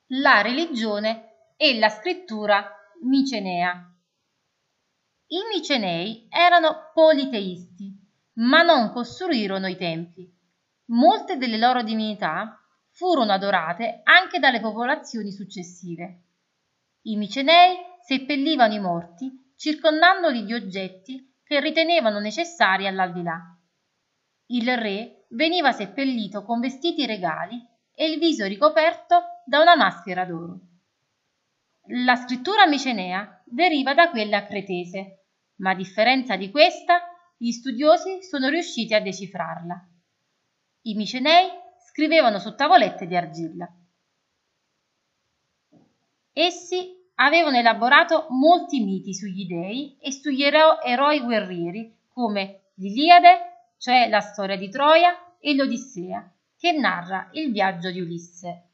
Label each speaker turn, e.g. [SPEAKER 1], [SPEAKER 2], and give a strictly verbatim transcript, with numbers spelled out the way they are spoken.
[SPEAKER 1] la religione e la scrittura micenea. I Micenei erano politeisti, ma non costruirono i templi. Molte delle loro divinità furono adorate anche dalle popolazioni successive. I Micenei seppellivano i morti circondandoli di oggetti che ritenevano necessari all'aldilà. Il re veniva seppellito con vestiti regali e il viso ricoperto da una maschera d'oro. La scrittura micenea deriva da quella cretese, ma a differenza di questa, gli studiosi sono riusciti a decifrarla. I Micenei scrivevano su tavolette di argilla. Essi avevano elaborato molti miti sugli dei e sugli ero- eroi guerrieri come l'Iliade, cioè la storia di Troia, e l'Odissea, che narra il viaggio di Ulisse.